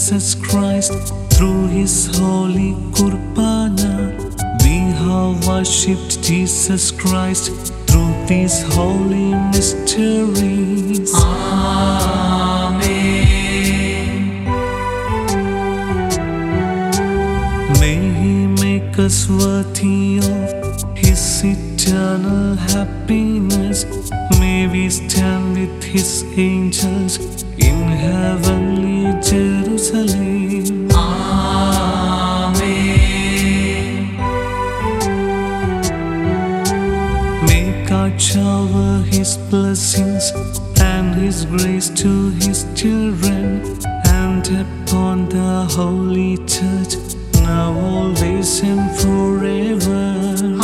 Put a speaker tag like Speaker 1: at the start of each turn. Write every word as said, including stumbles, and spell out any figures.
Speaker 1: Jesus Christ through His holy Kurbana. We have worshipped Jesus Christ through these holy mysteries.
Speaker 2: Amen.
Speaker 1: May He make us worthy of His eternal happiness. May we stand with His angels in heavenly Jerusalem.
Speaker 2: Amen.
Speaker 1: May God shower His blessings and His grace to His children, and upon the Holy Church, now, always, and forever.